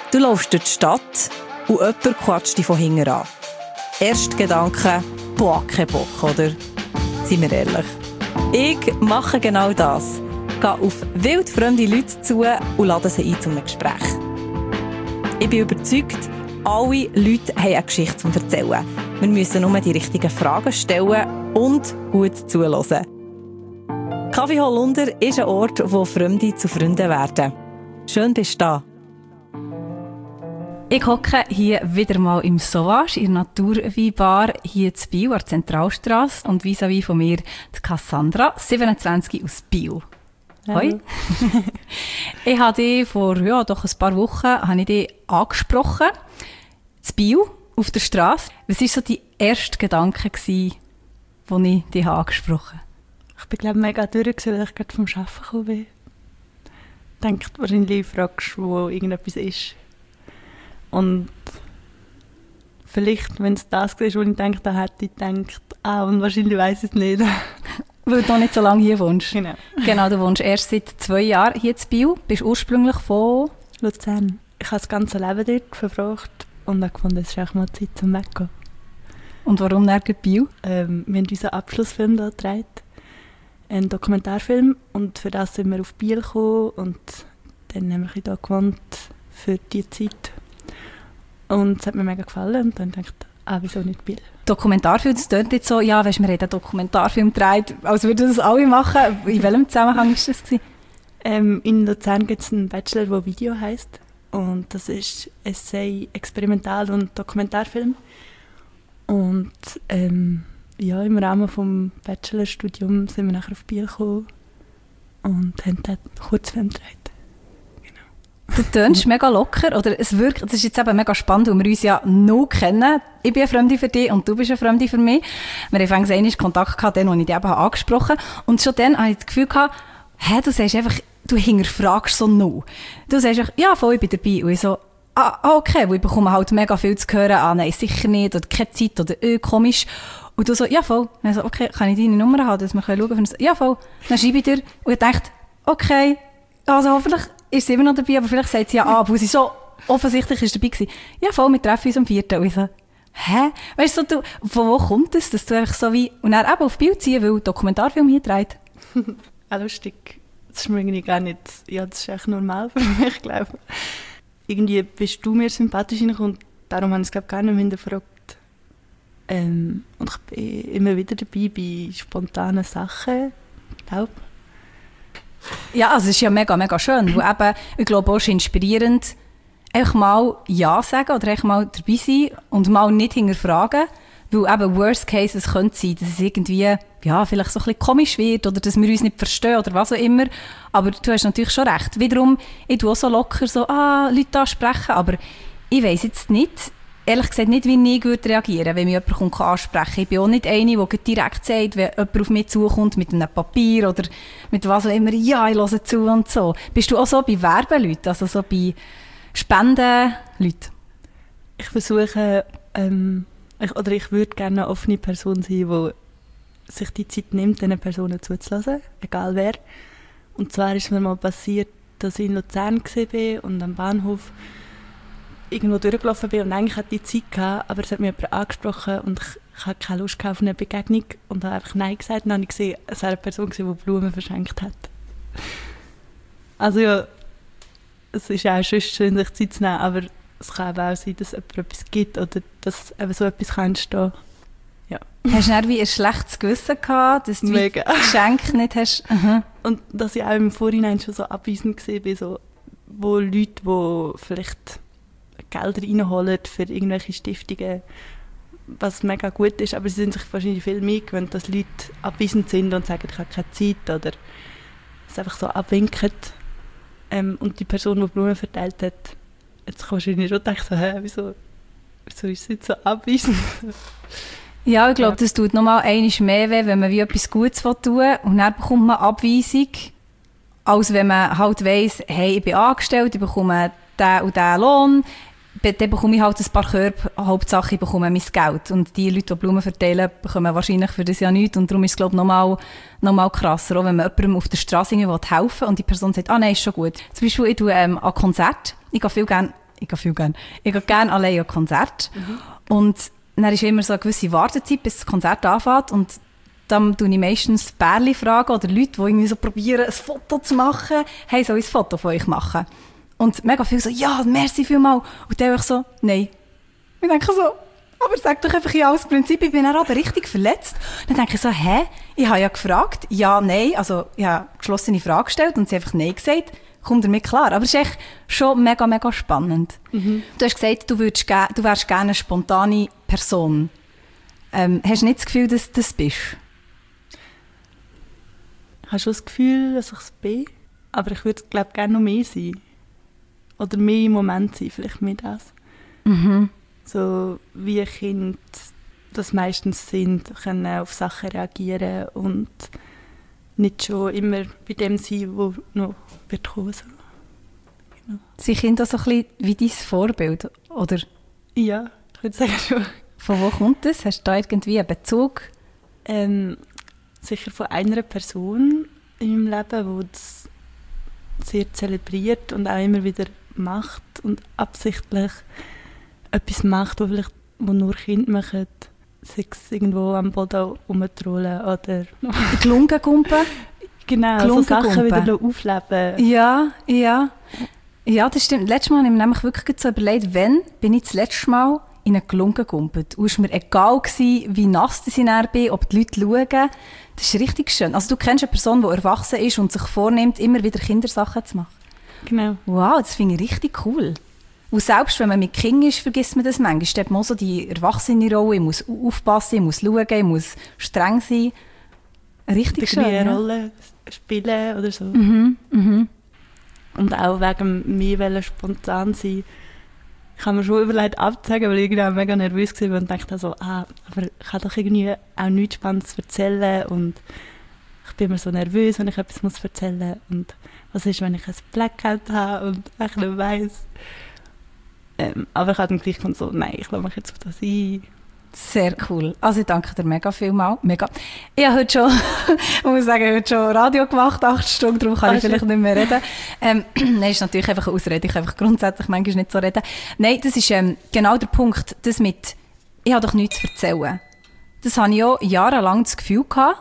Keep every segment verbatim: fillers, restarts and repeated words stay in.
Du läufst durch die Stadt und jemand quatscht dich von hinten an. Erster Gedanke, boah, kein Bock, oder? Seien wir ehrlich. Ich mache genau das. Gehe auf wildfremde Leute zu und lade sie ein zu einem Gespräch. Ich bin überzeugt, alle Leute haben eine Geschichte zu erzählen. Wir müssen nur die richtigen Fragen stellen und gut zuhören. Kaffee Holunder ist ein Ort, wo Fremde zu Freunden werden. Schön bist du da. Ich hocke hier wieder mal im Sauvage, in der Naturweinbar, hier in Biel, an der Zentralstrasse. Und vis-à-vis von mir die Cassandra, siebenundzwanzig aus Biel. Hoi. Ich habe dich vor ja, doch ein paar Wochen habe ich dich angesprochen, in Biel, auf der Strasse. Was war so dein erster Gedanke, als ich dich angesprochen habe? Ich bin, glaube ich, mega durch, weil ich gerade vom Arbeiten gekommen bin. Ich denke, wahrscheinlich fragst du, wo irgendetwas ist. Und vielleicht, wenn es das ist, wo ich denke, da hätte ich gedacht, ah, und wahrscheinlich weiss ich es nicht. Weil du noch nicht so lange hier wohnst. Genau. Genau, du wohnst erst seit zwei Jahren hier in Biel. Bist ursprünglich von Luzern. Ich habe das ganze Leben dort verbracht und habe gefunden, es ist auch mal Zeit zum Weggehen. Und warum nirgends Biel? Ähm, wir haben unseren Abschlussfilm hier gedreht. Einen Dokumentarfilm. Und für das sind wir auf Biel gekommen und dann haben wir hier gewohnt für diese Zeit. Und es hat mir mega gefallen und dann dachte ich, ah, wieso nicht Biel? Dokumentarfilm, das klingt jetzt so, ja, weißt, wir haben einen Dokumentarfilm gedreht, als würden das alle machen. In welchem Zusammenhang war das? Ähm, in Luzern gibt es einen Bachelor, der Video heisst. Und das ist Essay, Experimental- und Dokumentarfilm. Und ähm, ja, im Rahmen des Bachelorstudiums sind wir nachher auf Biel gekommen und haben dort einen Kurzfilm gedreht. Du tönst mega locker, oder es wirkt, das ist jetzt eben mega spannend, weil wir uns ja noch kennen. Ich bin eine Fremde für dich und du bist eine Fremde für mich. Wir haben anfangs einmal Kontakt gehabt, den, den ich dich eben angesprochen habe. Und schon dann hatte ich das Gefühl gehabt, hä, du sagst einfach, du hinterfragst so noch. Du sagst einfach, ja, voll, ich bin dabei. Und ich so, ah, okay, weil ich bekomme halt mega viel zu hören, ah, nein, sicher nicht, oder keine Zeit, oder öh, komisch. Und du so, ja, voll. Und ich so, okay, kann ich deine Nummer haben, dass wir schauen können? Ja, voll. Dann schreibe ich dir und ich dachte, okay, also hoffentlich ist sie immer noch dabei, aber vielleicht sagt sie ja ab, weil sie so offensichtlich ist dabei gewesen. Ja, voll, wir treffen uns am vierten Und ich so, hä? Weißt du, du, von wo kommt das, dass du einfach so wie, und dann eben auf Bild ziehen, weil Dokumentarfilm hier dreht? Ah, lustig. Das ist mir irgendwie gar nicht, ja, das ist echt normal für mich, glaube ich. Irgendwie bist du mir sympathisch reingekommen und darum habe ich es, glaube ich, gar nicht mehr hinterfragt. Ähm, und ich bin immer wieder dabei bei spontanen Sachen, glaube ich. Ja, also es ist ja mega, mega schön, weil eben, ich glaube auch, es ist inspirierend, einfach mal Ja sagen oder einfach mal dabei sein und mal nicht hinterfragen, weil eben Worst Case es könnte sein, dass es irgendwie, ja, vielleicht so ein bisschen komisch wird oder dass wir uns nicht verstehen oder was auch immer, aber du hast natürlich schon recht. Wiederum, ich tue auch so locker so, ah, Leute ansprechen, aber ich weiss jetzt nicht, ehrlich gesagt nicht, wie ich würde reagieren, wenn mich jemand kommt, ansprechen. Ich bin auch nicht eine, die direkt sagt, wenn jemand auf mich zukommt mit einem Papier oder mit was auch immer, ja, ich höre zu und so. Bist du auch so bei Werbeleuten, also so bei Spendenleuten? Ich versuche, ähm, ich, oder ich würde gerne eine offene Person sein, die sich die Zeit nimmt, diesen Personen zuzulassen, egal wer. Und zwar ist mir mal passiert, dass ich in Luzern war und am Bahnhof irgendwo durchgelaufen bin und eigentlich hatte ich Zeit gehabt, aber es hat mich jemand angesprochen und ich, ich hatte keine Lust auf eine Begegnung und habe einfach Nein gesagt. Und dann habe ich gesehen, es war eine Person, die Blumen verschenkt hat. Also ja, es ist auch schön, sich Zeit zu nehmen, aber es kann auch sein, dass es etwas gibt oder dass eben so etwas kann entstehen. Ja. Hast du dann wie ein schlechtes Gewissen gehabt, dass du Mega. das Geschenk nicht hast? Uh-huh. Und dass ich auch im Vorhinein schon so abweisend war, so, wo Leute, die vielleicht Gelder reinholen für irgendwelche Stiftungen, was mega gut ist, aber sie sind sich wahrscheinlich viel mehr gewöhnt, dass Leute abweisend sind und sagen, ich habe keine Zeit oder es einfach so abwinken. Ähm, und die Person, die Blumen verteilt hat, jetzt kannst du wahrscheinlich schon denken, so, hä, wieso, wieso ist sie jetzt so abweisend? Ja, ich glaube, das tut nochmal einmal mehr weh, wenn man wie etwas Gutes tun will und dann bekommt man Abweisung, als wenn man halt weiss, hey, ich bin angestellt, ich bekomme diesen und diesen Lohn, dann bekomme ich halt ein paar Körbe, Hauptsache ich bekomme mein Geld. Und die Leute, die Blumen verteilen, bekommen wahrscheinlich für das ja nichts. Und darum ist es, glaube ich, nochmal, nochmal krasser, auch wenn man jemandem auf der Straße helfen will und die Person sagt, ah nein, ist schon gut. Zum Beispiel, ich tue ähm, an Konzert, ich gehe viel gerne ich gehe viel gerne, ich gehe gerne allein an Konzerte. Mhm. Und dann ist immer so eine gewisse Wartezeit, bis das Konzert anfängt. Und dann frage ich meistens Pärchen fragen oder Leute, die irgendwie so probieren, ein Foto zu machen. Hey, soll ich ein Foto von euch machen? Und mega viel so, ja, merci vielmals. Und dann ich so, nein. Ich denke so, aber sag doch einfach ja, aus Prinzip, ich bin dann aber richtig verletzt. Dann denke ich so, hä? Ich habe ja gefragt, ja, nein, also ich habe eine geschlossene Frage gestellt und sie einfach nein gesagt. Kommt damit klar. Aber es ist echt schon mega, mega spannend. Mhm. Du hast gesagt, du, würdest ge- du wärst gerne eine spontane Person. Ähm, hast du nicht das Gefühl, dass du das bist? Ich habe schon das Gefühl, dass ich es bin. Aber ich würde, glaube ich, gerne noch mehr sein. Oder mehr im Moment sein, vielleicht mehr das. Mhm. So wie Kinder das meistens sind, können auf Sachen reagieren und nicht schon immer bei dem sein, wo noch wird kommen. So. Genau. Sind Kinder so ein bisschen wie dein Vorbild, oder? Ja, ich würde sagen schon. Von wo kommt das? Hast du da irgendwie einen Bezug? Ähm, sicher von einer Person in meinem Leben, die das sehr zelebriert und auch immer wieder macht und absichtlich etwas macht, was vielleicht wo nur Kinder machen, sei es irgendwo am Boden rumtrollen oder die Lungengumpen. Genau, so Sachen wieder aufleben. Ja, ja. Ja, das stimmt. Letztes Mal habe ich mir nämlich wirklich so überlegt, wann bin ich das letzte Mal in eine Glunge gegumpelt. Und es war mir egal, gewesen, wie nass ich bin, ob die Leute schauen. Das ist richtig schön. Also du kennst eine Person, die erwachsen ist und sich vornimmt, immer wieder Kindersachen zu machen. Genau. Wow, das finde ich richtig cool. Und selbst wenn man mit Kindern ist, vergisst man das manchmal. Da hat man auch so die erwachsene Rolle. Ich muss aufpassen, ich muss schauen, ich muss streng sein. Richtig schön. Eine ja. Rolle spielen oder so. Mhm, mhm. Und auch wegen mir spontan sein. Ich habe mir schon überlegt abzusagen, weil ich irgendwie mega nervös war und dachte so, ah, aber ich kann doch irgendwie auch nichts Spannendes erzählen und ich bin immer so nervös, wenn ich etwas muss erzählen muss. Und was ist, wenn ich ein Blackout habe und ich nicht weiss. Ähm, aber ich habe dann gleich so, nein, ich lasse mich jetzt auf das ein. Sehr cool. Also ich danke dir mega vielmals. Mega. Ich habe heute schon, ich muss sagen, ich habe heute schon Radio gemacht, acht Stunden, darum kann ich vielleicht nicht mehr reden. Ähm, nein, ist natürlich einfach eine Ausrede. Ich kann einfach grundsätzlich manchmal nicht so reden. Nein, das ist ähm, genau der Punkt, das mit, ich habe doch nichts zu erzählen. Das habe ich auch jahrelang das Gefühl gehabt,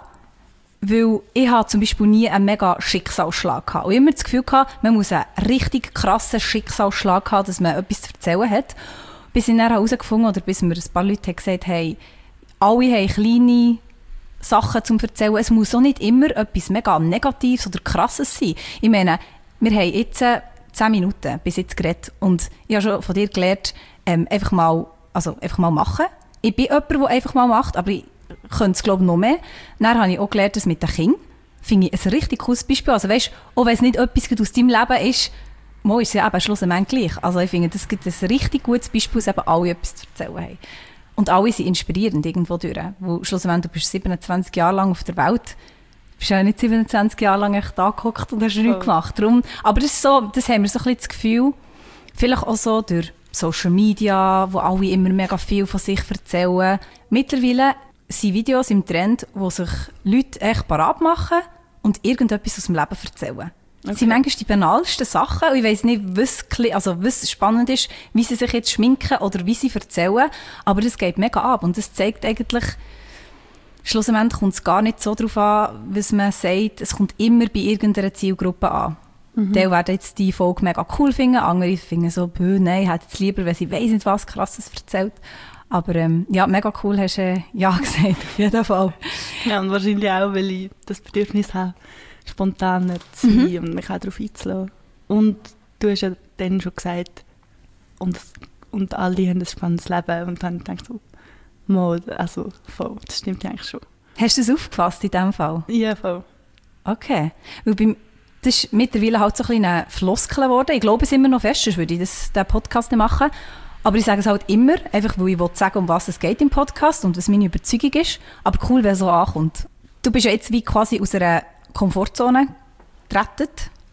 weil ich habe zum Beispiel nie einen mega Schicksalsschlag gehabt. Und immer das Gefühl gehabt, man muss einen richtig krassen Schicksalsschlag haben, dass man etwas zu erzählen hat. Bis ich dann herausgefunden oder bis mir ein paar Leute gesagt haben, hey, alle haben kleine Sachen zum Erzählen. Es muss auch nicht immer etwas mega Negatives oder Krasses sein. Ich meine, wir haben jetzt zehn Minuten bis jetzt geredet und ich habe schon von dir gelernt, ähm, einfach, mal, also einfach mal machen. Ich bin jemand, der einfach mal macht, aber ich könnte es glaube ich noch mehr. Dann habe ich auch gelernt, dass mit den Kindern finde ich ein richtig cooles Beispiel. Also weißt, auch wenn es nicht etwas aus deinem Leben ist, mal ist es ja eben schlussendlich gleich. Also ich finde, das gibt ein richtig gutes Beispiel, dass eben alle etwas zu erzählen haben. Und alle sind inspirierend irgendwo durch. Wo schlussendlich, du bist siebenundzwanzig Jahre lang auf der Welt, du bist ja nicht siebenundzwanzig Jahre lang echt da gehockt und hast nichts gemacht. Darum, aber das, ist so, das haben wir so ein bisschen das Gefühl, vielleicht auch so durch Social Media, wo alle immer mega viel von sich erzählen. Mittlerweile sind Videos im Trend, wo sich Leute echt parat machen und irgendetwas aus dem Leben erzählen. Okay. Das sind manchmal die banalsten Sachen. Und ich weiss nicht, was, also was spannend ist, wie sie sich jetzt schminken oder wie sie erzählen. Aber das geht mega ab. Und das zeigt eigentlich, schlussendlich kommt es gar nicht so darauf an, was man sagt. Es kommt immer bei irgendeiner Zielgruppe an. Mhm. Die werden jetzt die Folge mega cool finden. Andere finden so, nein, ich hätte es lieber, wenn sie weiss nicht, was Krasses erzählt. Aber ähm, ja, mega cool hast du äh, ja gesagt, auf jeden Fall. Ja, und wahrscheinlich auch, weil ich das Bedürfnis habe, spontaner zu sein mhm. und mich auch darauf einzulassen. Und du hast ja dann schon gesagt, und, und alle haben ein spannendes Leben. Und dann denkst du, mal, also voll, das stimmt ja eigentlich schon. Hast du das aufgefasst in diesem Fall? Ja, voll. Okay. Weil beim, das ist mittlerweile halt so ein bisschen eine Floskel geworden. Ich glaube es immer noch fest, sonst würde ich das, den Podcast nicht machen. Aber ich sage es halt immer, einfach weil ich sagen, um was es geht im Podcast und was meine Überzeugung ist. Aber cool, wenn es so ankommt. Du bist ja jetzt wie quasi aus einer Komfortzone gerettet.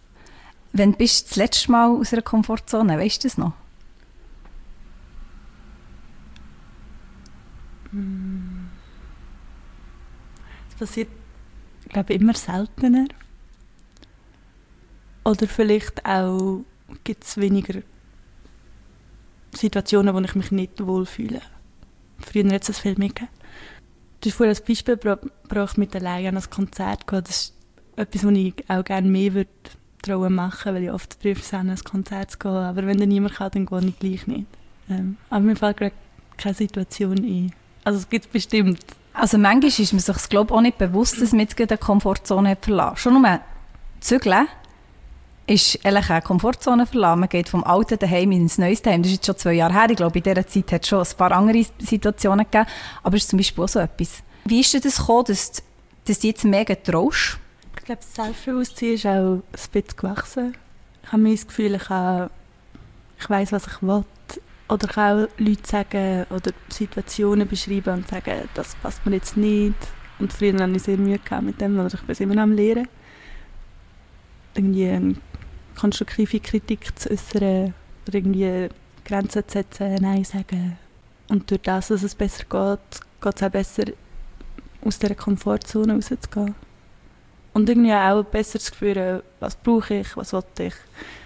Wann bist du das letzte Mal aus einer Komfortzone? Weißt du das noch? Das passiert, glaube ich, immer seltener. Oder vielleicht auch gibt es weniger Situationen, wo ich mich nicht wohlfühle. Früher hat es das viel mehr gegeben. Du hast vorhin ein Beispiel gebracht mit alleine an ein Konzert gehen. Das ist etwas, was ich auch gerne mehr würde trauen machen, weil ich oft prüfe, an ein Konzert zu gehen. Aber wenn dann niemand kann, dann gehe ich gleich nicht. Ähm, aber mir fällt gerade keine Situation ein. Also es gibt bestimmt. Also manchmal ist man sich, glaube ich, auch nicht bewusst, dass man jetzt eine Komfortzone hat verlassen. Schon nur zügeln ist eigentlich eine Komfortzone verlassen. Man geht vom alten Daheim ins neues Daheim. Das ist jetzt schon zwei Jahre her. Ich glaube, in dieser Zeit hat es schon ein paar andere Situationen gegeben. Aber es ist zum Beispiel auch so etwas. Wie ist denn das gekommen, dass, dass du jetzt mega traust? Ich glaube, das Selbstbewusstsein ist auch ein bisschen gewachsen. Ich habe mir das Gefühl, ich, habe, ich weiss, was ich will. Oder ich kann auch Leute sagen oder Situationen beschreiben und sagen, das passt mir jetzt nicht. Und früher hatte ich sehr Mühe mit dem, oder ich bin immer noch am Lernen. Irgendwie eine konstruktive Kritik zu äußern oder irgendwie Grenzen zu setzen, Nein sagen. Und durch das, dass es besser geht, geht es auch besser, aus dieser Komfortzone rauszugehen. Und irgendwie auch besser zu spüren, was brauche ich, was will ich.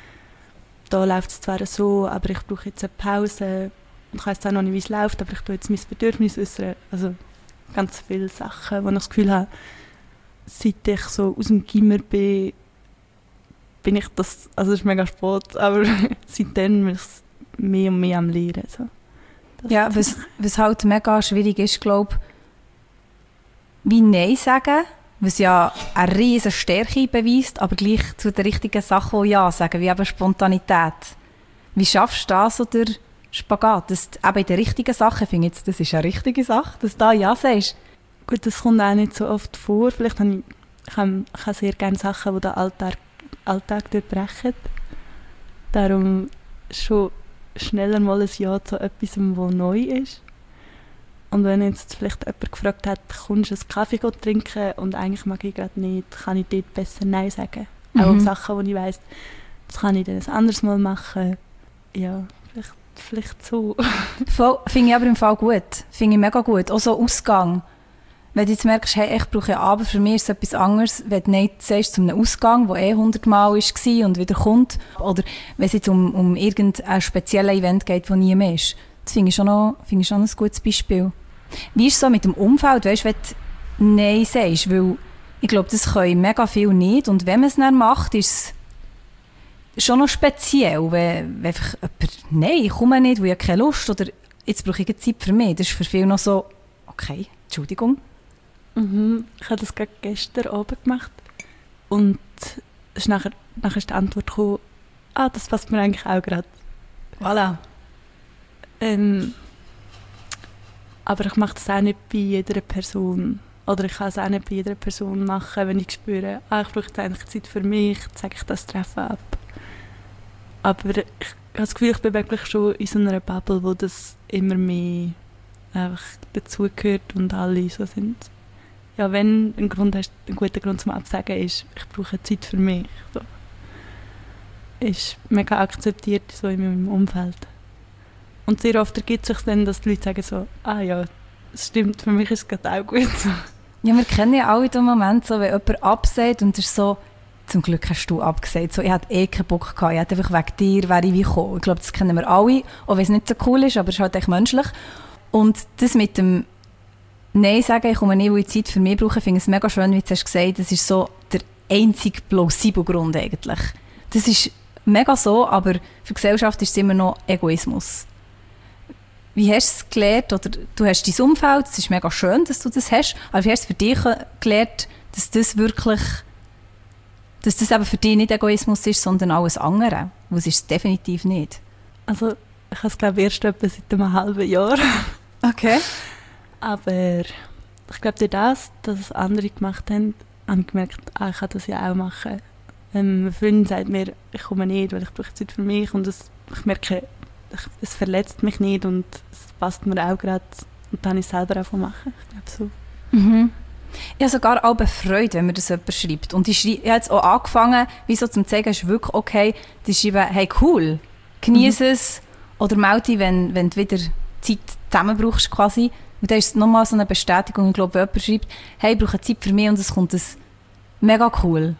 Da läuft es zwar so, aber ich brauche jetzt eine Pause. Ich weiss auch noch nicht, wie es läuft, aber ich tue jetzt mein Bedürfnis äußern. Also ganz viele Sachen, wo ich das Gefühl habe, seit ich so aus dem Gimmer bin, bin ich das, also es ist mega spät, aber seitdem bin ich mehr und mehr am Lernen. So. Ja, was, was halt mega schwierig ist, glaube ich, wie Nein sagen, was ja eine riesige Stärke beweist, aber gleich zu den richtigen Sachen auch Ja sagen, wie eben Spontanität. Wie schaffst du das, so der Spagat, dass du eben in den richtigen Sachen, ich finde jetzt, das ist eine richtige Sache, dass du da Ja sagst? Gut, das kommt auch nicht so oft vor. Vielleicht habe ich, ich, habe, ich habe sehr gerne Sachen, die den Alltag, Alltag durchbrechen. Darum schon schneller mal ein Ja zu etwas, was neu ist. Und wenn jetzt vielleicht jemand gefragt hat, kommst du einen Kaffee trinken und eigentlich mag ich gerade nicht, kann ich dort besser Nein sagen. Mhm. Auch Sachen, wo ich weiss, das kann ich dann ein anderes Mal machen. Ja, vielleicht, vielleicht so. Finde ich aber im Fall gut. Finde ich mega gut. Auch so Ausgang. Wenn du jetzt merkst, hey, ich brauche einen Abend, für mich ist es etwas anderes, wenn du nicht sagst, zu einem Ausgang, der eh hundertmal war und wieder kommt. Oder wenn es jetzt um, um irgendein spezielles Event geht, das nie mehr ist. Das finde ich, schon noch, finde ich schon ein gutes Beispiel. Wie ist es so mit dem Umfeld, weißt, wenn du Nein sagst? Weil ich glaube, das können mega viele nicht. Und wenn man es dann macht, ist es schon noch speziell. Wenn, wenn einfach jemand, nein, ich komme nicht, weil ich keine Lust oder jetzt brauche ich Zeit für mich. Das ist für viele noch so, okay, Entschuldigung. Mhm. Ich habe das gerade gestern Abend gemacht. Und ist nachher, nachher ist die Antwort gekommen, ah, das passt mir eigentlich auch gerade. Voilà. Ähm, aber ich mache das auch nicht bei jeder Person. Oder ich kann es auch nicht bei jeder Person machen, wenn ich spüre, ah, ich brauche jetzt eigentlich Zeit für mich, sage ich das Treffen ab. Aber ich habe das Gefühl, ich bin wirklich schon in so einer Bubble, wo das immer mehr einfach dazugehört und alle so sind. Ja, wenn ein Grund hast, ein guter Grund zum Absagen ist, ich brauche Zeit für mich. So. Ist mega akzeptiert so in meinem Umfeld. Und sehr oft ergibt es sich dann, dass die Leute sagen so, ah ja, das stimmt, für mich ist es gerade auch gut so. Ja, wir kennen ja alle den Moment, so, wenn jemand absagt und es ist so, zum Glück hast du abgesagt, so, ich hatte eh keinen Bock gehabt, ich hätte einfach wegen dir, wäre ich wie gekommen. Ich glaube, das kennen wir alle, auch wenn es nicht so cool ist, aber es ist halt echt menschlich. Und das mit dem Nein sagen, ich komme nicht, weil ich Zeit für mich brauche, finde ich es mega schön, wie du hast gesagt, das ist so der einzige plausible Grund eigentlich. Das ist mega so, aber für die Gesellschaft ist es immer noch Egoismus. Wie hast du es gelernt, oder du hast dein Umfeld, es ist mega schön, dass du das hast, aber wie hast du es für dich gelernt, dass das wirklich, dass das eben für dich nicht Egoismus ist, sondern alles andere? Weil es ist es definitiv nicht. Also ich habe es glaube ich erst etwa seit einem halben Jahr. Okay. Aber ich glaube durch das, dass es andere gemacht haben, habe ich gemerkt, ah, ich kann das ja auch machen. Ähm, eine Freundin sagt mir, ich komme nicht, weil ich brauche Zeit für mich und das, ich merke, es verletzt mich nicht und es passt mir auch gerade und dann habe ich es selber auch machen. Ich glaube so. Mhm. Ich habe sogar auch Freude, wenn mir das jemand schreibt. Und ich, ich habe jetzt auch angefangen, wie so zum zeigen, es ist wirklich okay, die schreiben, hey cool, genieße mhm. es oder melde dich, wenn, wenn du wieder Zeit zusammen brauchst quasi. Und dann ist es nochmal so eine Bestätigung, ich glaube, wenn jemand schreibt, hey, ich brauche Zeit für mich und es kommt ein mega cool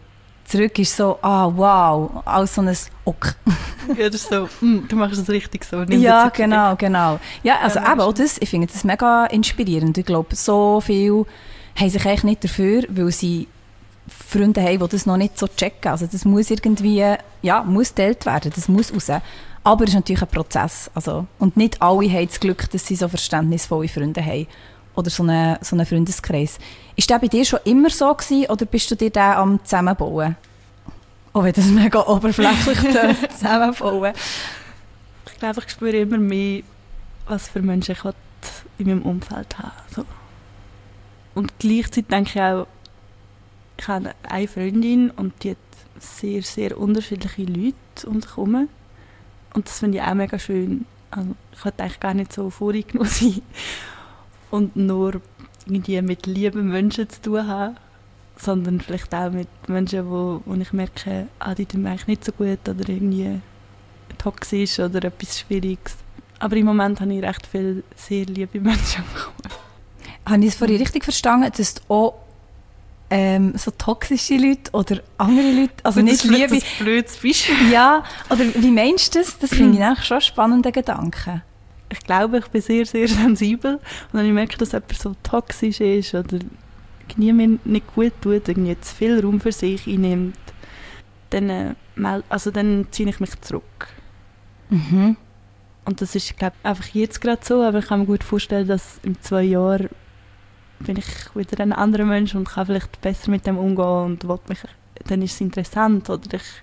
zurück ist so, ah wow, als so ein Ok. Ja, das ist so, mm, du machst es richtig so. Nimm Ja, genau, genau. Ja, also Ja, eben, auch das, ich finde das mega inspirierend. Ich glaube, so viele haben sich eigentlich nicht dafür, weil sie Freunde haben, die das noch nicht so checken. Also das muss irgendwie, ja, muss geteilt werden, das muss raus. Aber es ist natürlich ein Prozess. Also, und nicht alle haben das Glück, dass sie so verständnisvolle Freunde haben. Oder so einen, so einen Freundeskreis. Ist der bei dir schon immer so gewesen, oder bist du dir den am Zusammenbauen? Auch wenn das mega oberflächlich tönt, zusammenbauen. Ich glaube, ich spüre immer mehr, was für Menschen ich in meinem Umfeld habe. So. Und gleichzeitig denke ich auch, ich habe eine Freundin und die hat sehr, sehr unterschiedliche Leute um sich herum. Und das finde ich auch mega schön. Also, ich wollte eigentlich gar nicht so voreingenommen sein und nur irgendwie mit lieben Menschen zu tun haben, sondern vielleicht auch mit Menschen, wo, wo ich merke, ah, die tun mir eigentlich nicht so gut oder irgendwie toxisch oder etwas Schwieriges. Aber im Moment habe ich recht viele sehr liebe Menschen bekommen. Habe ich es vorhin richtig verstanden, dass du auch ähm, so toxische Leute oder andere Leute, also nicht Liebe... Liebe... Das ist ein blödes Beispiel. Ja, oder wie meinst du das? Das finde ich eigentlich schon einen spannenden Gedanken. Ich glaube, ich bin sehr, sehr sensibel. Und wenn ich merke, dass jemand so toxisch ist oder irgendwie mir nicht gut tut, irgendwie zu viel Raum für sich einnimmt, dann, äh, also dann ziehe ich mich zurück. Mhm. Und das ist, glaube ich, einfach jetzt gerade so. Aber ich kann mir gut vorstellen, dass in zwei Jahren bin ich wieder ein anderer Mensch und kann vielleicht besser mit dem umgehen und will mich, dann ist es interessant oder ich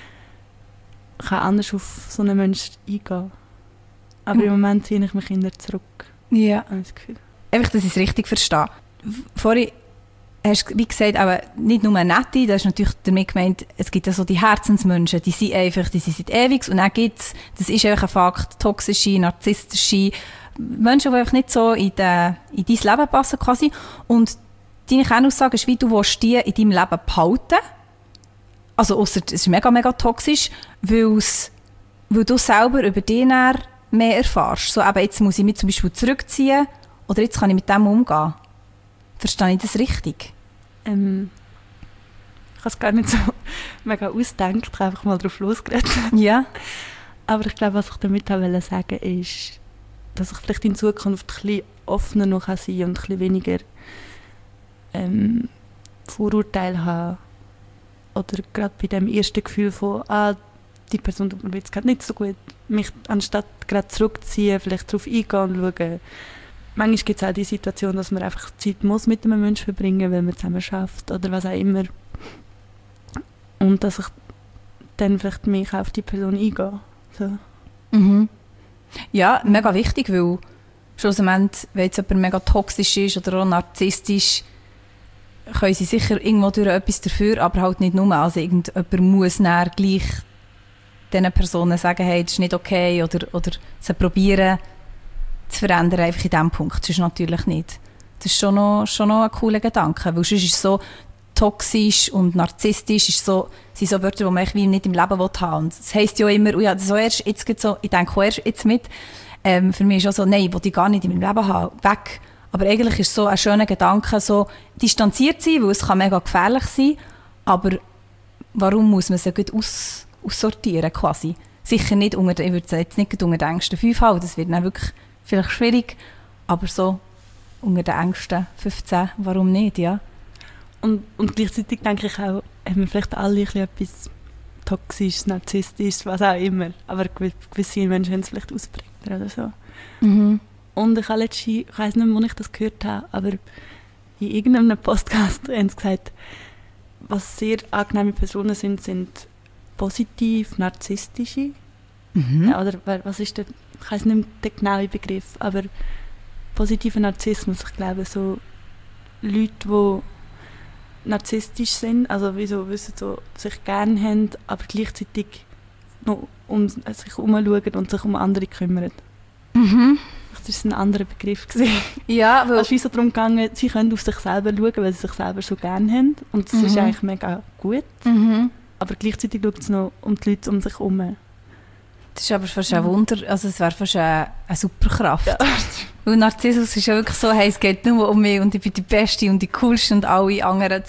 kann anders auf so einen Menschen eingehen. Aber mhm. im Moment ziehe ich mich eher zurück. Ja. Habe ich das Gefühl. Einfach, dass ich es richtig verstehe. Vorhin hast du, wie gesagt, aber nicht nur nette, das ist natürlich damit gemeint, es gibt ja so die Herzensmenschen, die sind einfach, die sind seit ewig und dann gibt es, das ist einfach ein Fakt, toxische, narzisstische Menschen, die einfach nicht so in, de, in dein Leben passen quasi. Und deine Kernaussage ist, wie du willst die in deinem Leben behalten. Also ausser, es ist mega, mega toxisch, weil's, weil du selber über dich mehr erfährst. So, eben, jetzt muss ich mich zum Beispiel zurückziehen oder jetzt kann ich mit dem umgehen. Verstehe ich das richtig? Ähm, ich habe es gar nicht so mega ausgedacht, ich habe einfach mal drauf losgeredet. Ja. Aber ich glaube, was ich damit auch sagen wollte, ist, dass ich vielleicht in Zukunft ein bisschen offener noch sein kann und ein bisschen weniger ähm, Vorurteile haben. Oder gerade bei dem ersten Gefühl von, ah, die Person tut mir jetzt gerade nicht so gut, mich anstatt gerade zurückziehen, vielleicht darauf eingehen und schauen. Manchmal gibt es auch die Situation, dass man einfach Zeit muss mit einem Menschen verbringen, weil man zusammen schafft oder was auch immer. Und dass ich dann vielleicht mich auf die Person eingehe. So. Mhm. Ja, mega wichtig, weil schlussendlich, wenn jetzt jemand mega toxisch ist oder auch narzisstisch, können sie sicher irgendwo durch etwas dafür, aber halt nicht nur. Also irgendjemand muss dann gleich diesen Personen sagen, hey, das ist nicht okay oder, oder sie probieren zu verändern, einfach in diesem Punkt. Das ist natürlich nicht. Das ist schon noch, schon noch ein cooler Gedanke, weil sonst ist es so toxisch und narzisstisch, ist so, sind so Wörter, die man wie nicht im Leben haben will. Und das heisst ja immer, oh ja, so erst, jetzt geht so, ich denke auch erst jetzt mit. Ähm, für mich ist auch so, nein, ich will die gar nicht in meinem Leben haben, weg. Aber eigentlich ist es so ein schöner Gedanke, so distanziert sein, weil es kann mega gefährlich sein, aber warum muss man sie gut aus, aussortieren quasi? Sicher nicht unter, ich würde es jetzt nicht unter den engsten fünf haben, das wird dann wirklich vielleicht schwierig, aber so unter den engsten fünfzehn, warum nicht, ja? Und, und gleichzeitig denke ich auch, haben wir vielleicht alle etwas Toxisches, Narzisstisches, was auch immer, aber gewisse Menschen haben es vielleicht ausprägt oder so. Mhm. Und ich habe letztens, ich weiss nicht mehr, wo ich das gehört habe, aber in irgendeinem Podcast haben sie gesagt, was sehr angenehme Personen sind, sind positiv narzisstische. Mhm. Ja, oder was ist der, ich weiss nicht mehr den genauen Begriff, aber positiver Narzissmus, ich glaube so Leute, die narzisstisch sind, also wie so, wissen, so sich gerne haben, aber gleichzeitig noch um sich herumschauen und sich um andere kümmern. Mhm. Das war ein anderer Begriff. Ja, weil... Es ist wie so darum gegangen, sie können auf sich selber schauen, weil sie sich selber so gerne haben. Und das mhm. ist eigentlich mega gut. Mhm. Aber gleichzeitig schaut es noch um die Leute um sich herum. Das ist aber fast ein Wunder, also es wäre fast eine, eine Superkraft. Ja. Weil Narzissmus ist ja wirklich so, hey, es geht nur um mich und ich bin die Beste und die Coolste und alle anderen zu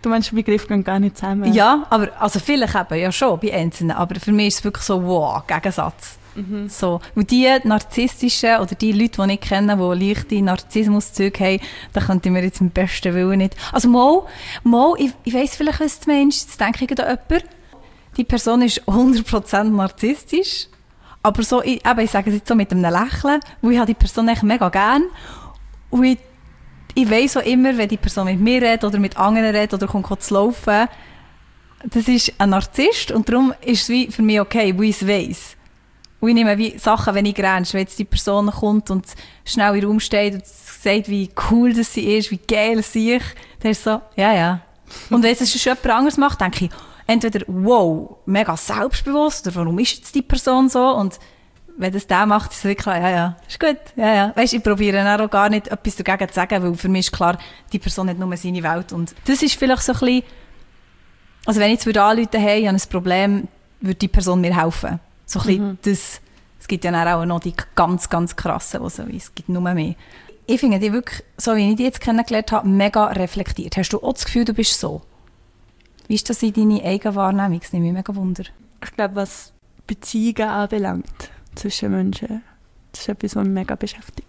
Du meinst, die Begriffe gehen gar nicht zusammen? Ja, aber also vielleicht eben ja schon bei Einzelnen, aber für mich ist es wirklich so, wow, Gegensatz. Mhm. So. Und die narzisstischen oder die Leute, die ich kenne, die leichte Narzissmuszüge haben, da könnte ich mir jetzt im besten Willen nicht... Also mal, mal ich, ich weiss vielleicht, was du meinst, jetzt denke ich an jemanden, die Person ist hundert Prozent narzisstisch, aber so, ich, eben, ich sage es jetzt so mit einem Lächeln, weil ich habe die Person echt mega gern und ich, ich weiss auch immer, wenn die Person mit mir redet oder mit anderen redet oder kommt zu laufen, das ist ein Narzisst und darum ist es wie für mich okay, weil ich es weiss. Und ich nehme wie Sachen, wenn ich grenze, wenn jetzt die Person kommt und schnell in den Raum steht und sagt, wie cool das sie ist, wie geil sie ist, dann ist es so, ja, ja. Und wenn es jemand anderes macht, denke ich, entweder, wow, mega selbstbewusst, oder warum ist jetzt die Person so? Und wenn das der macht, ist es wirklich klar, ja, ja, ist gut, ja, ja. Weißt, ich probiere dann auch gar nicht etwas dagegen zu sagen, weil für mich ist klar, die Person hat nur seine Welt. Und das ist vielleicht so ein bisschen, also wenn ich jetzt anrufen würde, hey, ich habe ein Problem, würde die Person mir helfen. So ein bisschen Mhm. das, es gibt ja dann auch noch die ganz, ganz krassen, also es gibt nur mehr. Ich finde die wirklich, so wie ich die jetzt kennengelernt habe, mega reflektiert. Hast du auch das Gefühl, du bist so? Wie ist das in deiner Eigenwahrnehmung? Das nimmt mich mega Wunder. Ich glaube, was Beziehungen anbelangt zwischen Menschen, das ist etwas, was mich mega beschäftigt.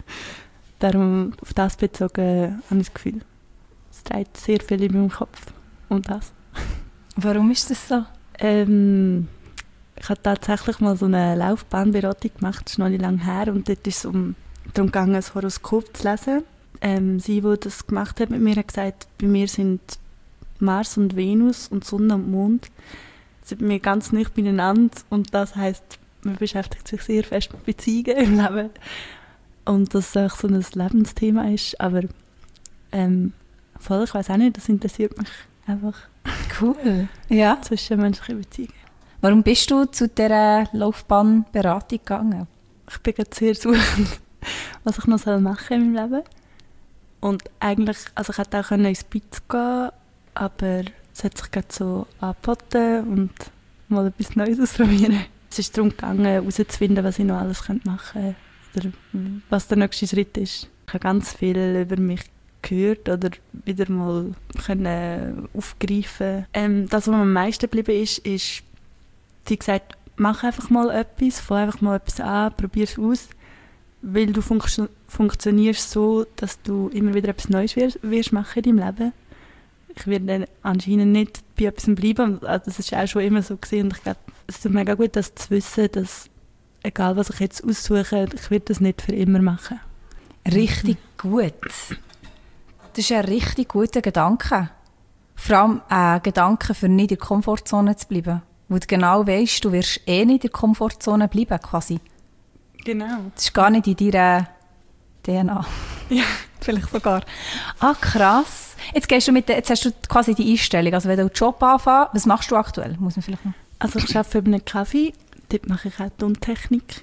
Darum, auf das bezogen, habe ich das Gefühl, es dreht sehr viel in meinem Kopf um das. Warum ist das so? Ähm, ich habe tatsächlich mal so eine Laufbahnberatung gemacht, das ist noch nicht lange her, und dort ist es um, darum gegangen, ein Horoskop zu lesen. Ähm, sie, die das gemacht hat mit mir, hat gesagt, bei mir sind Mars und Venus und Sonne und Mond sind bei mir ganz nicht beieinander, und das heisst, man beschäftigt sich sehr fest mit Beziehungen im Leben und dass es auch so ein Lebensthema ist, aber ähm, voll, ich weiss auch nicht, das interessiert mich einfach. Cool. Ja. Zwischenmenschliche Beziehungen. Warum bist du zu dieser Laufbahnberatung gegangen? Ich bin gerade sehr suchend, was ich noch machen soll in meinem Leben. Und eigentlich, also ich hätte auch ins Spitz gehen, aber es hat sich gerade so angeboten und mal etwas Neues ausprobieren. Es ist darum gegangen, herauszufinden, was ich noch alles machen könnte oder was der nächste Schritt ist. Ich habe ganz viel über mich gehört oder wieder mal können aufgreifen. Ähm, das, was mir am meisten geblieben ist, ist, sie gesagt, mach einfach mal etwas, fang einfach mal etwas an, probier es aus, weil du funktio- funktionierst so, dass du immer wieder etwas Neues wirst, wirst machen in deinem Leben. Ich werde dann anscheinend nicht bei etwas bleiben, also das war auch schon immer so gewesen. Und ich glaube, es ist mega gut, das zu wissen, dass egal was ich jetzt aussuche, ich werde das nicht für immer machen. Richtig gut. Das ist ein richtig guter Gedanke. Vor allem ein Gedanke, für nicht in der Komfortzone zu bleiben. Weil du genau weisst, du wirst eh nicht in der Komfortzone bleiben, quasi. Genau. Das ist gar nicht in deiner D N A. Ja. Vielleicht sogar. Ah, krass. Jetzt, gehst du mit der, jetzt hast du quasi die Einstellung. Also wenn du einen Job anfängst, was machst du aktuell? Muss man vielleicht noch. Also ich arbeite bei einem Kaffee, dort mache ich auch Tontechnik.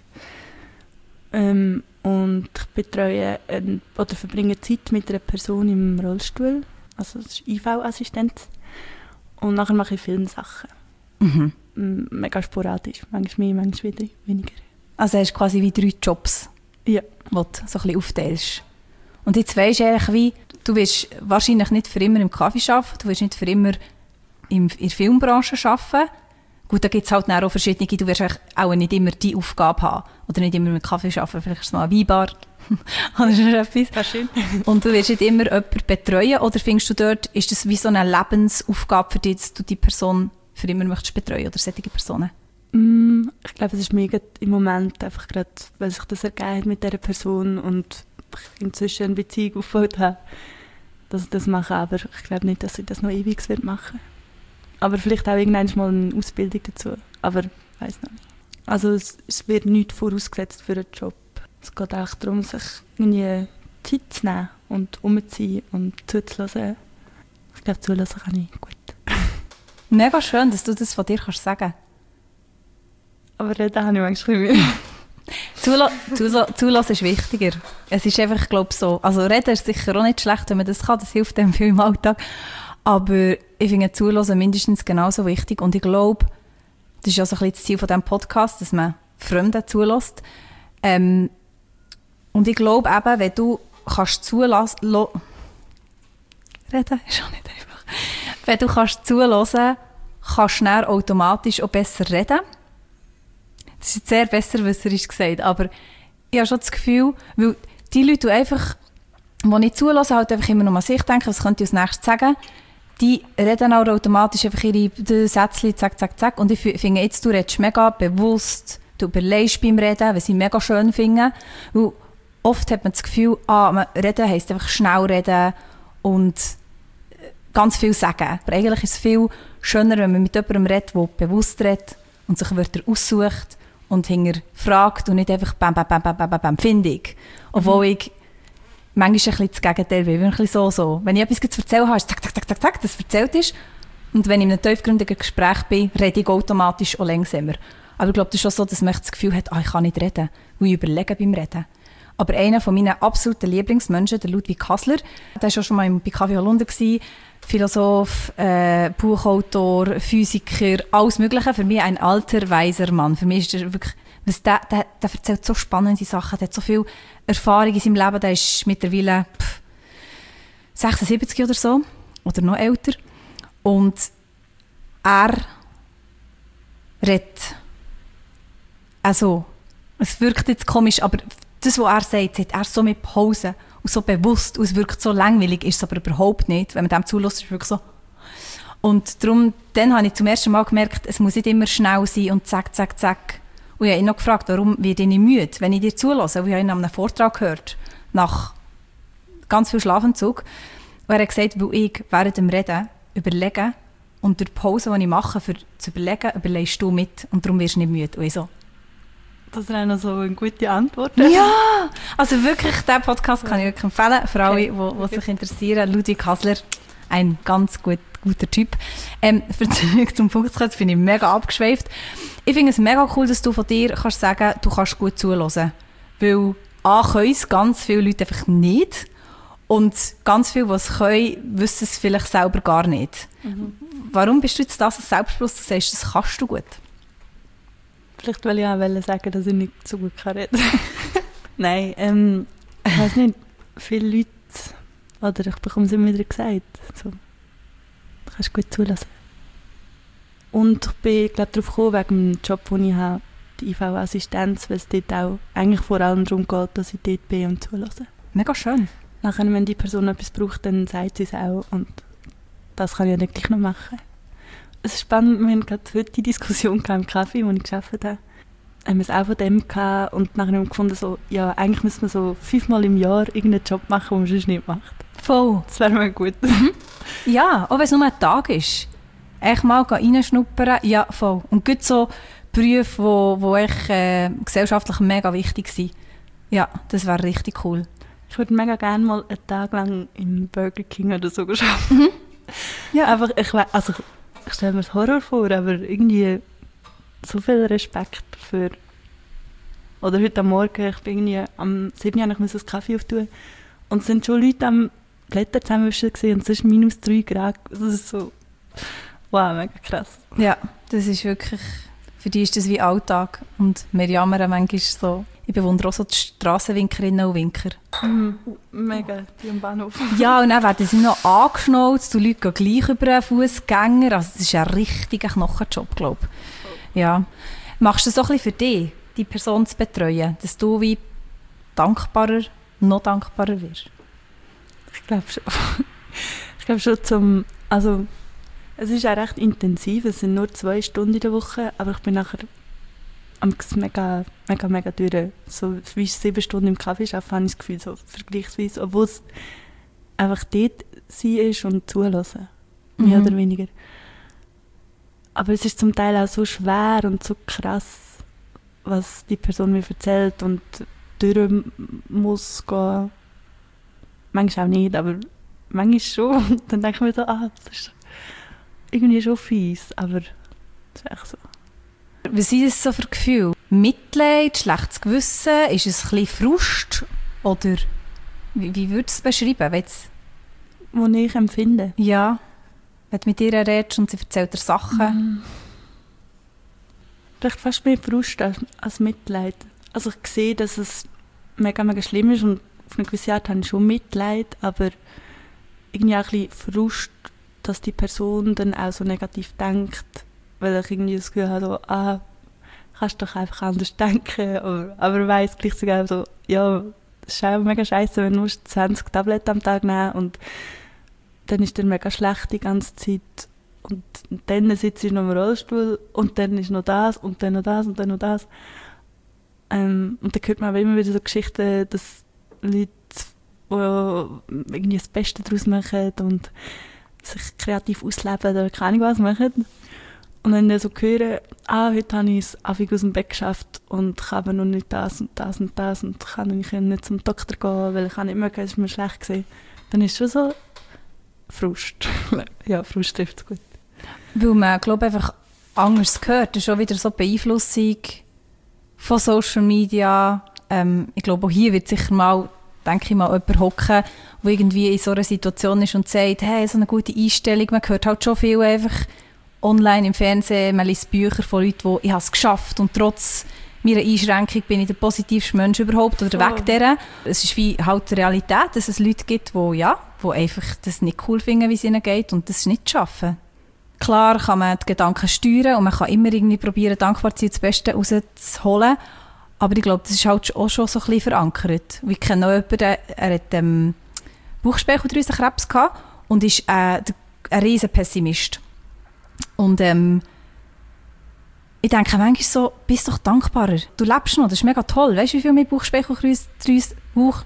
Ähm, und ich betreue ein, oder verbringe Zeit mit einer Person im Rollstuhl. Also das ist I V-Assistenz. Und nachher mache ich Filmsachen. Mhm. M- Mega sporadisch. Manchmal mehr, manchmal wieder weniger. Also hast du quasi wie drei Jobs, Ja. die du so ein bisschen aufteilst. Und jetzt weisst du eigentlich wie, du wirst wahrscheinlich nicht für immer im Kaffee arbeiten, du wirst nicht für immer im, in der Filmbranche arbeiten. Gut, da gibt es halt auch verschiedene, du wirst auch nicht immer die Aufgabe haben. Oder nicht immer mit Kaffee arbeiten, vielleicht ist es mal ein Weinbar. Oder schon etwas. Das ist schön. Und du wirst nicht immer jemanden betreuen, oder findest du dort, ist das wie so eine Lebensaufgabe für dich, dass du die Person für immer möchtest betreuen oder solche Personen? Mm, ich glaube, es ist mega im Moment einfach gerade, weil sich das ergeben hat mit dieser Person und ich inzwischen eine Beziehung aufgebaut habe, dass ich das mache. Aber ich glaube nicht, dass ich das noch ewig wird machen. Aber vielleicht auch irgendwann mal eine Ausbildung dazu. Aber ich weiss noch nicht. Also es, es wird nichts vorausgesetzt für einen Job. Es geht auch darum, sich irgendwie Zeit zu nehmen und umzuziehen und zuzulassen. Ich glaube, zulassen kann ich gut. Mega schön, dass du das von dir kannst sagen. Aber reden habe ich manchmal Mühe. Zula- Zula- Zulassen ist wichtiger. Es ist einfach, ich glaube so, also reden ist sicher auch nicht schlecht, wenn man das kann, das hilft dem viel im Alltag. Aber ich finde Zulassen mindestens genauso wichtig und ich glaube, das ist ja so ein bisschen das Ziel von diesem Podcast, dass man Fremden zulässt. Ähm, und ich glaube eben, wenn du kannst zulassen, lo- reden ist auch nicht einfach. Wenn du kannst zuhören, kannst du dann automatisch auch besser reden. Das ist jetzt sehr besserwisserisch gesagt, aber ich habe schon das Gefühl, weil die Leute, die einfach, die nicht zulassen, halt einfach immer nur an sich denken, was könnte ich als nächstes sagen, die reden auch automatisch einfach ihre Sätzchen, zack, zack, zack. Und ich finde jetzt, du redest mega bewusst, du überlegst beim Reden, was ich mega schön finde. Weil oft hat man das Gefühl, ah, man reden heisst einfach schnell reden und ganz viel sagen. Aber eigentlich ist es viel schöner, wenn man mit jemandem redet, der bewusst redet und sich Wörter aussucht und hinterfragt und nicht einfach bam, bam, bam, bam, bam, bam, finde ich. Obwohl mhm. ich manchmal ein bisschen das Gegenteil bin, ein bisschen so, so. Wenn ich etwas zu erzählen habe, ist zack, zack, zack, zack, zack, das erzählt ist. Und wenn ich in einem tiefgründigen Gespräch bin, rede ich automatisch auch langsamer. Aber ich glaube, das ist schon so, dass man das Gefühl hat, ah, ich kann nicht reden, weil ich überlege beim Reden. Aber einer von meinen absoluten Lieblingsmenschen, der Ludwig Hasler, der war schon mal bei Kaffee Holunder, Philosoph, äh, Buchautor, Physiker, alles Mögliche. Für mich ein alter, weiser Mann. Für mich ist er wirklich, was der, der, der erzählt so spannende Sachen, der hat so viel Erfahrung in seinem Leben, der ist mittlerweile pff, sechsundsiebzig oder so, oder noch älter. Und er redet. Also, es wirkt jetzt komisch, aber das, was er sagt, sagt er so mit Pausen und so bewusst und es wirkt so langweilig, ist es aber überhaupt nicht. Wenn man dem zulässt, ist es wirklich so. Und darum, dann habe ich zum ersten Mal gemerkt, es muss nicht immer schnell sein und zack, zack, zack. Und ich habe ihn noch gefragt, warum werde ich nicht müde, wenn ich dir zulasse. Und ich habe ihn an einem Vortrag gehört, nach ganz viel Schlafentzug. Und er hat gesagt, weil ich während dem Reden überlege und durch die Pause, die ich mache, für zu überlegen, überlegst du mit und darum wirst du nicht müde. Und ich so, das ist auch noch so eine gute Antwort. Ja! Also wirklich, diesen Podcast kann ich wirklich empfehlen für alle, die, die sich interessieren. Ludwig Hasler, ein ganz gut, guter Typ. Ähm, für zurück zum Punkt zu kommen, finde ich mega abgeschweift. Ich finde es mega cool, dass du von dir kannst sagen, du kannst gut zuhören. Weil A, können es ganz viele Leute einfach nicht. Und ganz viele, die es können, wissen es vielleicht selber gar nicht. Mhm. Warum bist du jetzt das als Selbstbewusst, du sagst, das kannst du gut? Vielleicht will ich auch sagen, dass ich nicht so gut reden kann. Nein, ähm, ich weiss nicht, viele Leute, oder ich bekomme es immer wieder gesagt, so, du kannst gut zulassen. Und ich bin, glaube darauf gekommen, wegen dem Job, den ich habe, die I V-Assistenz, weil es dort auch eigentlich vor allem darum geht, dass ich dort bin und zulasse. Mega schön. Nachher, wenn die Person etwas braucht, dann sagt sie es auch und das kann ich ja dann gleich noch machen. Es ist spannend, wir hatten gerade heute die Diskussion im Kaffee, wo ich gearbeitet habe. Haben wir es auch von dem gehabt und nachher haben wir gefunden, so, ja, eigentlich müssen wir so fünfmal im Jahr irgendeinen Job machen, den man sonst nicht macht. Voll. Das wäre mal gut. Ja, auch wenn es nur ein Tag ist. Echt mal reinschnuppern, ja, voll. Und gut so Berufe, die wo echt, äh, gesellschaftlich mega wichtig sind. Ja, das wäre richtig cool. Ich würde mega gerne mal einen Tag lang im Burger King oder so arbeiten. Mhm. Ja. Einfach, ich, also, ich stelle mir das Horror vor, aber irgendwie so viel Respekt für... Oder heute am Morgen, ich bin irgendwie am sieben Uhr, ich muss einen Kaffee auftun und es sind schon Leute am Blätter zusammenwischen und es ist minus drei Grad. Das ist so... Wow, mega krass. Ja, das ist wirklich... Für die ist das wie Alltag und wir jammern manchmal so... Ich bewundere auch so die Strassenwinkerinnen und Winker. Mhm. Mega, die am Bahnhof. Ja, und dann werden sie noch angeschnauzt, die Leute gehen gleich über einen Fußgänger. Also das ist ein richtiger Knochenjob, glaube ich. Oh. Ja. Machst du das so ein bisschen für dich, die Person zu betreuen, dass du wie dankbarer, noch dankbarer wirst? Ich glaube schon. Ich glaube schon zum... Also, es ist auch recht intensiv, es sind nur zwei Stunden in der Woche, aber ich bin nachher am mega, mega, mega durch. So wie ich sieben Stunden im Kaffee arbeite, habe ich das Gefühl, so vergleichsweise, obwohl es einfach dort sein ist und zulassen. Mehr mhm. oder weniger. Aber es ist zum Teil auch so schwer und so krass, was die Person mir erzählt und durch muss gehen. Manchmal auch nicht, aber manchmal schon. Und dann denke ich mir so, ah, das ist irgendwie schon fies, aber das ist echt so. Was sind das so für Gefühle? Mitleid, schlechtes Gewissen, ist es ein bisschen Frust? Oder wie, wie würdest du es beschreiben? Wenn's, was ich empfinde? Ja, wenn du mit ihr redest und sie erzählt dir Sachen. Mm. Vielleicht fast mehr Frust als, als Mitleid. Also ich sehe, dass es mega, mega schlimm ist und auf eine gewisse Art habe ich schon Mitleid, aber irgendwie auch ein bisschen Frust, dass die Person dann auch so negativ denkt, weil ich irgendwie das Gefühl habe, so, ah, kannst doch einfach anders denken, aber, aber weiss gleichzeitig auch so, ja, das ist auch mega scheiße, wenn du zwanzig Tabletten am Tag nehmen und dann ist dir mega schlecht die ganze Zeit und dann sitzt du noch im Rollstuhl und dann ist noch das und dann noch das und dann noch das. Ähm, und dann hört man aber immer wieder so Geschichten, dass Leute, die irgendwie das Beste daraus machen und sich kreativ ausleben oder keine Ahnung was machen. Und wenn dann so hören, ah, heute habe ich es einfach aus dem Bett geschafft und ich habe noch nicht das und das und das und ich kann nicht zum Doktor gehen, weil ich nicht mögen, es ist mir schlecht gewesen. Dann ist schon so Frust. Ja, Frust trifft es gut. Weil man, glaube ich, einfach anders hört. Das ist auch wieder so Beeinflussung von Social Media. Ähm, ich glaube, auch hier wird sicher mal, denke ich mal, jemand hocken, der irgendwie in so einer Situation ist und sagt, hey, so eine gute Einstellung. Man hört halt schon viel einfach online im Fernsehen, man liest Bücher von Leuten, die ich habe es geschafft und trotz meiner Einschränkung bin ich der positivste Mensch überhaupt oder oh. weg dieser. Es ist wie halt die Realität, dass es Leute gibt, die, ja, die einfach das nicht cool finden, wie es ihnen geht und das nicht schaffen. Klar kann man die Gedanken steuern und man kann immer irgendwie probieren, dankbar zu sein, das Beste rauszuholen. Aber ich glaube, das ist halt auch schon so ein bisschen verankert. Ich kenne noch jemanden, der hat ähm, Bauchspeicheldrüsenkrebs gehabt und ist äh, ein riesen Pessimist. Und ähm, ich denke manchmal so, bist doch dankbarer. Du lebst noch, das ist mega toll. Weißt du, wie viel mit Bauchspeicheldrüsenkrebs Bauch,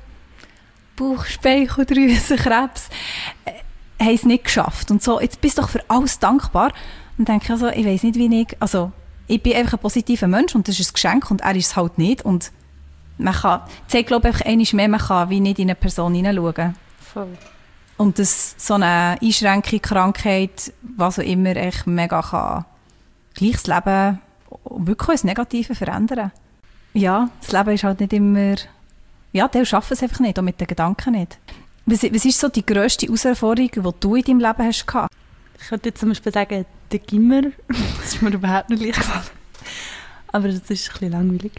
Bauchspeicheldrüsenkrebs äh, haben es nicht geschafft. Und so, jetzt bist du doch für alles dankbar. Und denke ich also, ich weiss nicht, wie ich, also ich bin einfach ein positiver Mensch und das ist ein Geschenk und er ist es halt nicht. Und man kann, zeigt glaube ich einfach einmal mehr, man kann wie nicht in eine Person hineinschauen. Voll. Und dass so eine Einschränkung, Krankheit, was auch immer, echt mega kann gleiches Leben wirklich ins Negative verändern. Ja, das Leben ist halt nicht immer, ja, die schaffen es einfach nicht, auch mit den Gedanken nicht. Was, was ist so die grösste Herausforderung, die du in deinem Leben hast gehabt? Ich könnte jetzt zum Beispiel sagen, der Gimmer, das ist mir überhaupt nicht leicht gefallen. Aber das ist ein bisschen langweilig.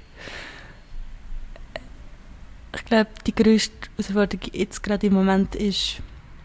Ich glaube, die grösste Herausforderung jetzt gerade im Moment ist,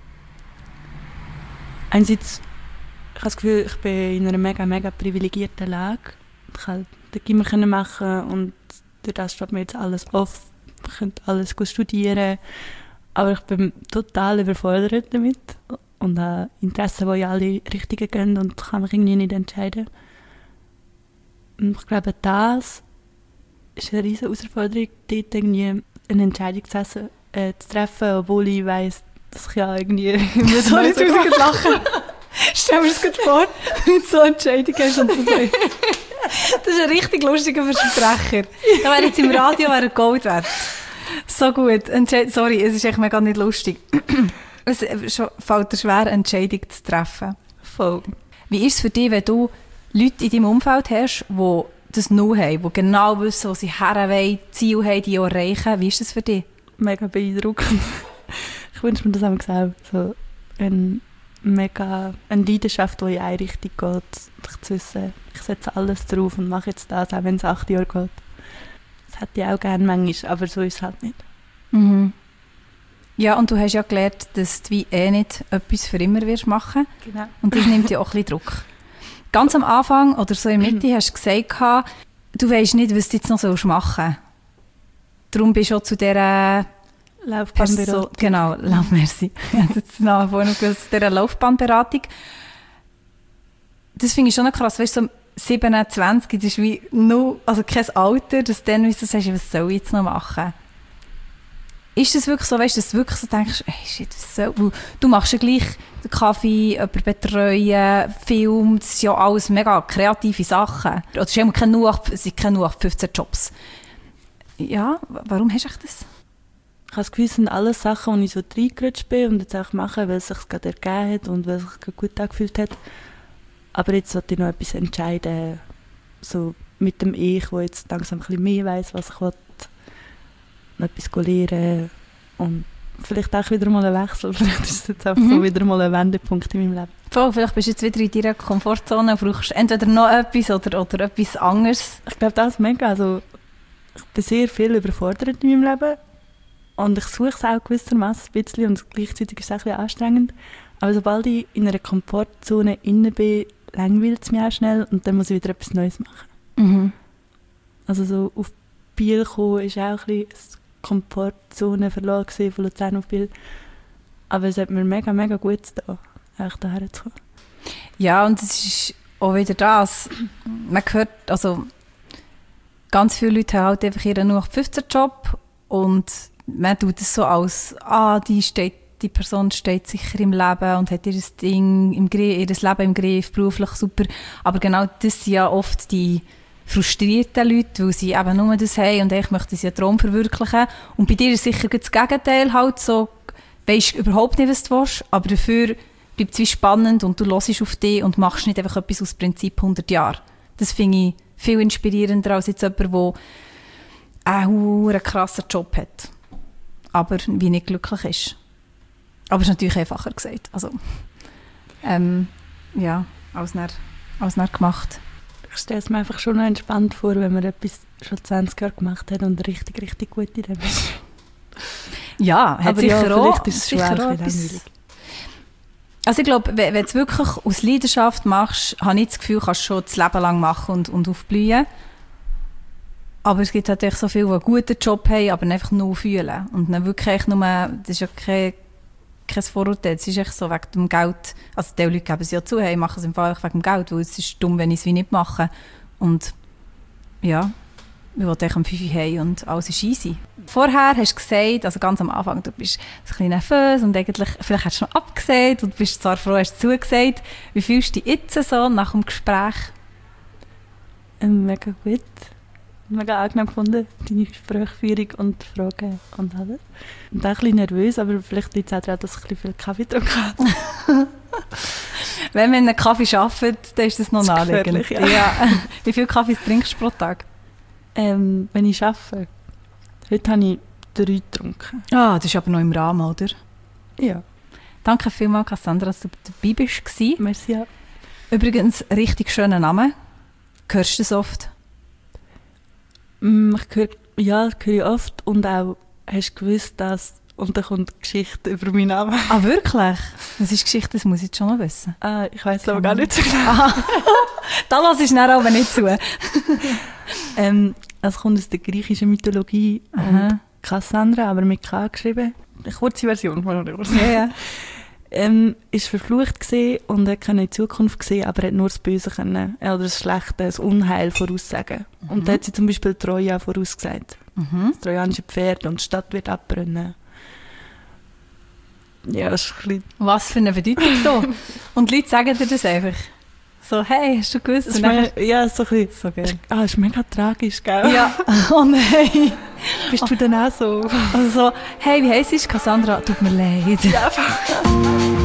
einerseits, ich habe das Gefühl, ich bin in einer mega, mega privilegierten Lage. Ich konnte den Gimmer machen und durch das steht mir jetzt alles offen. Ich könnte alles gut studieren. Aber ich bin total überfordert damit und habe Interessen, die in alle Richtungen gehen und kann mich irgendwie nicht entscheiden. Und ich glaube, das ist eine riesige Herausforderung, dort irgendwie eine Entscheidung zu, essen, äh, zu treffen, obwohl ich weiss, dass ich ja irgendwie... Sorry, jetzt muss ich lachen. Stell mir das gut vor, wenn du so eine Entscheidung hast und so sagst. Das ist ein richtig lustiger Versprecher. Da wäre jetzt im Radio wäre Gold wert. So gut. Entscheid- Sorry, es ist echt mega nicht lustig. Es fällt dir schwer, eine Entscheidung zu treffen. Voll. Wie ist es für dich, wenn du Leute in deinem Umfeld hast, die das noch haben, die genau wissen, wo sie her wollen, Ziele haben, die auch erreichen? Wie ist das für dich? Mega beeindruckend. Ich wünsche mir das auch so eine mega eine Leidenschaft, die in eine Richtung geht. Ich zu wissen, ich setze alles drauf und mache jetzt das, auch wenn es acht Jahre geht. Das hätte ich auch gerne manchmal, aber so ist es halt nicht. Mhm. Ja, und du hast ja gelernt, dass du wie eh nicht etwas für immer wirst machen. Genau. Und das nimmt ja auch ein bisschen Druck. Ganz am Anfang oder so in der Mitte hast du gesagt, du weisst nicht, was du jetzt noch machen sollst. Darum bist du auch zu dieser Laufbahnberatung. Genau, Lauf, merci. Ich habe jetzt nachher vorhin noch gewusst, zu dieser Laufbahnberatung. Das finde ich schon krass. Weißt du, so siebenundzwanzig, das ist wie noch, also kein Alter, dass du dann weißt, was soll ich jetzt noch machen? Ist das wirklich so, weißt du, dass du wirklich so denkst, hey, shit, was soll, weil du machst ja gleich den Kaffee, jemanden betreuen, Film, das sind ja alles mega kreative Sachen. Oder es sind keine nur fünfzehn Jobs. Ja, warum hast du das? Ich habe das Gefühl, es sind alles Sachen, die ich so reingerutscht bin und jetzt auch mache, weil es sich gerade ergeben hat und weil es sich gut angefühlt hat. Aber jetzt sollte ich noch etwas entscheiden, so mit dem Ich, wo jetzt langsam ein bisschen mehr weiss, was ich will. Noch etwas lernen und vielleicht auch wieder mal einen Wechsel. Vielleicht ist es jetzt auch mhm. so wieder mal ein Wendepunkt in meinem Leben. Voll, vielleicht bist du jetzt wieder in deiner Komfortzone und brauchst entweder noch etwas oder, oder etwas anderes. Ich glaube, das ist mega. Also, ich bin sehr viel überfordert in meinem Leben und ich suche es auch gewissermaßen ein bisschen und gleichzeitig ist es auch ein bisschen anstrengend. Aber sobald ich in einer Komfortzone inne bin, langweilt es mich auch schnell und dann muss ich wieder etwas Neues machen. Mhm. Also so auf Biel kommen ist auch ein bisschen eine Komfortzone-Verlag von Luzern auf Biel. Aber es hat mir mega, mega gut getan, eigentlich daher zu kommen. Ja, und es ist auch wieder das. Man hört, also ganz viele Leute haben halt einfach ihren null acht fünfzehn Job und man tut es so als, ah, die, steht, die Person steht sicher im Leben und hat ihr Ding im Griff, ihr Leben im Griff, beruflich super. Aber genau das sind ja oft die frustrierten Leute, weil sie eben nur das haben und ich möchte sie einen Traum verwirklichen. Und bei dir ist sicher das Gegenteil halt so, weisst überhaupt nicht, was du willst, aber dafür bleibt es wie spannend und du hörst auf dich und machst nicht einfach etwas aus Prinzip hundert Jahre. Das finde ich viel inspirierender als jetzt jemand, der einen, einen krassen Job hat, aber wie nicht glücklich ist. Aber es ist natürlich einfacher gesagt. Also, ähm, ja, als näher, als näher gemacht. Ich stelle es mir einfach schon noch entspannt vor, wenn man etwas schon zwanzig Jahre gemacht hat und richtig, richtig gut in dem ist. Ja, hat aber sicher ja, auch, vielleicht ist es sicher schon auch etwas langweilig. Also ich glaube, wenn, wenn du es wirklich aus Leidenschaft machst, habe ich das Gefühl, kannst du schon das Leben lang machen und, und aufblühen. Aber es gibt natürlich so viele, die einen guten Job haben, aber einfach nur fühlen. Und dann wirklich nur, das ist ja kein, kein Vorurteil, es ist echt so wegen dem Geld. Also die Leute geben es ja zu, hey, machen es im Fall einfach wegen dem Geld, weil es ist dumm, wenn ich es wie nicht mache. Und ja, ich wollte eigentlich am fünf Uhr heim und alles ist easy. Vorher hast du gesagt, also ganz am Anfang, du bist ein bisschen nervös und eigentlich, vielleicht hast du noch abgesagt und bist zwar froh, hast du zugesagt. Wie fühlst du dich jetzt so nach dem Gespräch? Ähm, mega gut. Mega angenehm gefunden, deine Gesprächsführung und Fragen und alles. Und auch ein bisschen nervös, aber vielleicht liegt es auch daran, dass ich ein bisschen viel Kaffee getrunken habe. Wenn man einen Kaffee arbeitet, dann ist das noch das naheliegend. Ja. Ja. Wie viel Kaffee trinkst du pro Tag? Ähm, wenn ich arbeite, heute habe ich drei getrunken. Ah, das ist aber noch im Rahmen, oder? Ja. Danke vielmals, Cassandra, dass du dabei bist. Merci. Ja. Übrigens, richtig schöner Name. Hörst du das oft? Mm, ich höre, ja, das höre ich oft und auch, hast du gewusst, dass, und dann kommt eine Geschichte über meinen Namen. Ah, wirklich? Was ist Geschichte? Das muss ich jetzt schon noch wissen. Ah, ich weiss aber gar nicht so genau. Ah, da lasse ich nachher aber nicht zu. ähm, es kommt aus der griechischen Mythologie und Cassandra, aber mit K geschrieben. Eine kurze Version von der Version. Ja, ja. Ähm, ist verflucht gewesen und er konnte in die Zukunft sehen, aber er hat nur das Böse können, oder das Schlechte, das Unheil voraussagen. Mhm. Und da hat sie zum Beispiel Troja vorausgesagt. Mhm. Das trojanische Pferd und die Stadt wird abbrennen. Ja, das ist ein bisschen... Was für eine Bedeutung da. Und die Leute sagen dir das einfach. So, hey, hast du gewusst? Das mega, ja, so ein bisschen... So geil. Ah, das ist mega tragisch, gell? Ja. Oh nein. Bist du denn auch so? Also so, hey, wie heisst du? Cassandra, tut mir leid. Ja,